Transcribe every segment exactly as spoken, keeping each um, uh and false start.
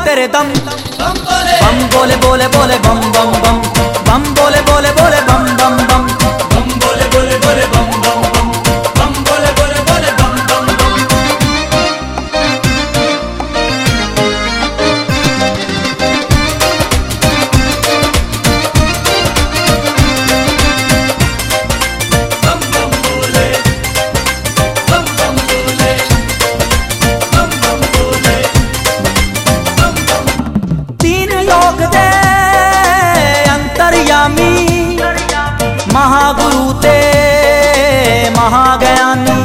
तेरे दम। बम बोले बोले बोले बम बम बम, बम बोले बोले बोले बम बम बम, बम बोले बोले बोले बम बम बम, बम बोले बोले बोले बम बम बम। बम बम बोले, बम बम बोले, बम बम बोले, बम बम। तीन लोक दे अंतर्यामी, महागुरु ते महाज्ञानी।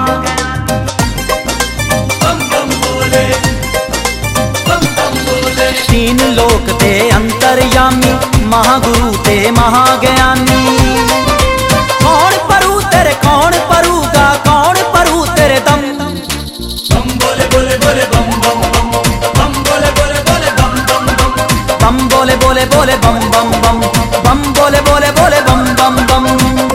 बम बम बोले, बम बम बोले, तीन लोक ते अंतर्यामी, महागुरु ते महाज्ञानी। कौन परू तेरे कौन परूगा, कौन परू तेरे दम। बम बोले बोले बोले बम बम बम, बम बोले बोले बोले बम बम बम। बम बोले बोले बोले बम बम बम, बम बोले बोले बोले बम बम बम।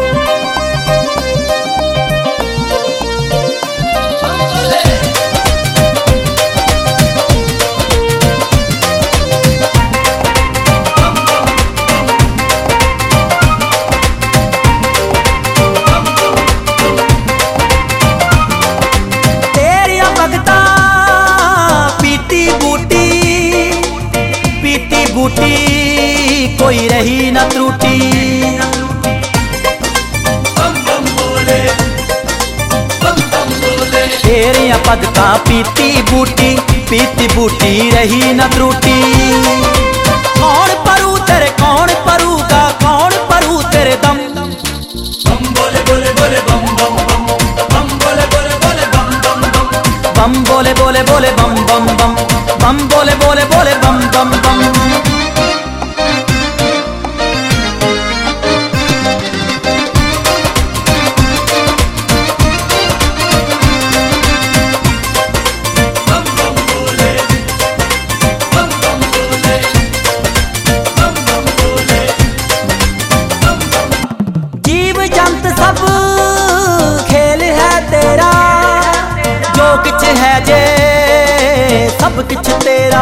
तेरिया भगता पीती बूटी, पीती बूटी कोई रही न त्रुटि। बम बम बोले, बम बम बोले, तेरिया भगता पीती बूटी, पीती बूटी रही न त्रुटि। कौन परू तेरे कौन परूगा, कौन परू तेरे दम। बम बोले बोले बोले बम बम बम, बम बोले बोले बोले बम बम बम। बम बोले बोले बोले बम बम बम, बम बोले बोले बोले बम बम बम। बम बम बोले, बम बम बोले, बम बम बोले, बम बम। जीव जंत सब खेल है तेरा, जो किछ है जे सब किछ तेरा।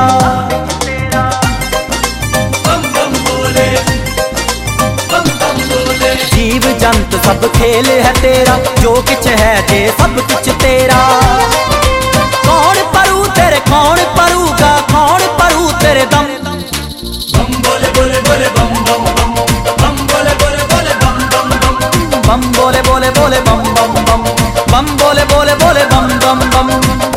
बम बम बोले, बम बम बोले, जीव जंत सब खेल है तेरा, जो किछ है जे सब किछ तेरा। कौन परू तेरे कौन परूगा, कौन परू तेरे दम। बम बोले बोले बोले बम बम बम, बम बोले बोले बोले बम बम बम। बम बोले बोले बोले बम बम बम, बम बोले बोले बोले बम बम बम।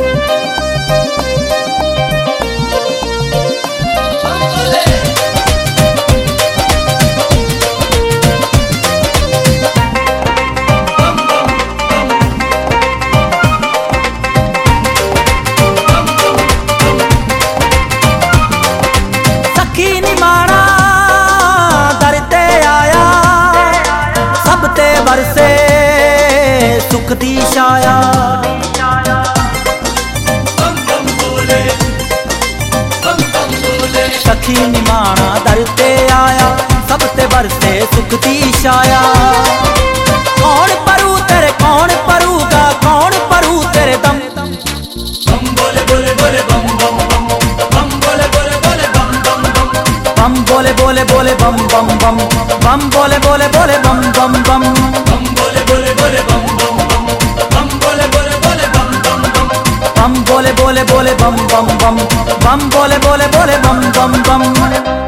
सखी निमाणा दर ते आया, सब ते बरसे सुख दी छाया। बम बम बोले, बम बम बोले, सखी निमाणा दर ते आया, सब ते बरसे सुख दी छाया। कौन परू तेरे कौन परूगा, कौन परू तेरे दम। बम बोले बोले बोले बम बम बम, बम बोले बोले बोले बम बम बम। बम बोले बोले बोले बम बम बम, बम बोले बोले बोले बम बम बम। बम बोले बोले बोले बम बम बम, बम बोले बोले बोले बम बम बम। बम बोले बोले बोले बम बम बम, बम बोले बोले बोले बम बम बम।